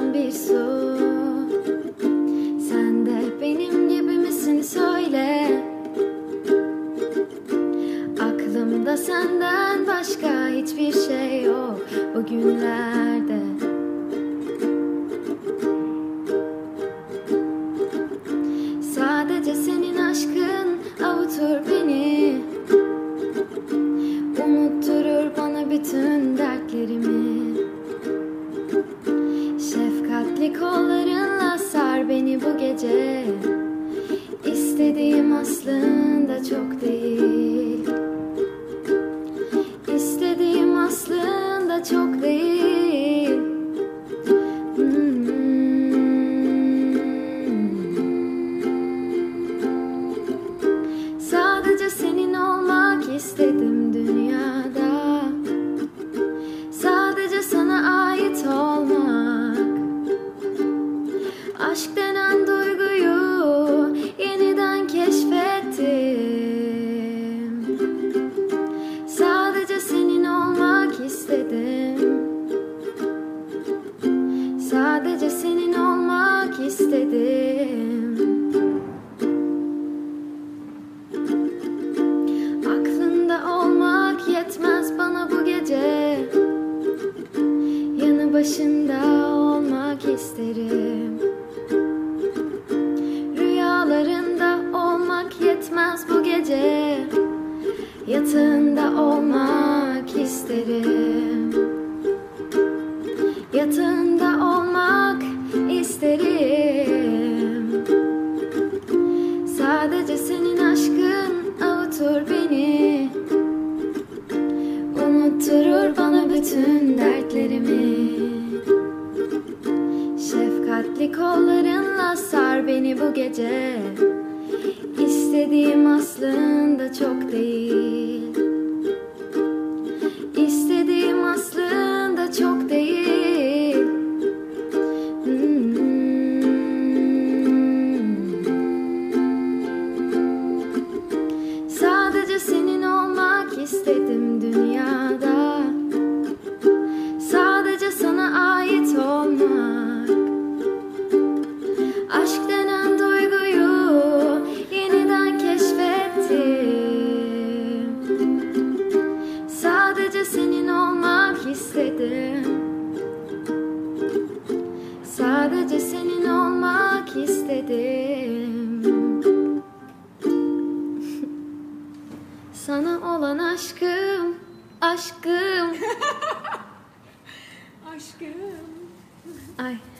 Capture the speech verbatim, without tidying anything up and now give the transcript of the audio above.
akan bir su. Sen de benim gibi misin söyle. Aklımda senden başka hiçbir şey yok bugünlerde. Sadece senin aşkın avutur beni, unutturur bana bütün dertlerimi. Şefkatli kollarınla sar beni bu gece. İstediğim aslında çok değil. İstediğim aslında çok değil. Hmm. Sadece senin olmak istedim dünyada. Sadece sana ait olmak. Aşk denen duyguyu yeniden keşfettim. Sadece senin olmak istedim. Sadece senin olmak istedim. Aklında olmak yetmez bana bu gece. Yanı başında olmak isterim. Rüyalarında olmak yetmez bu gece. Yatağında olmak isterim. Yatağında olmak isterim. Sadece senin aşkın avutur beni, unutturur bana bütün dertlerimi. Şefkatli kollarınla sar beni bu gece. İstediğim aslında çok değil. İstediğim aslında çok değil. Hmm. Sadece senin olmak istedim dünyada. Sadece sana ait olmak. Aşk denen duyguyu yeniden keşfettim. Sadece senin olmak istedim. Sadece senin olmak istedim. Sana olan aşkım, aşkım. Aşkım. Ay.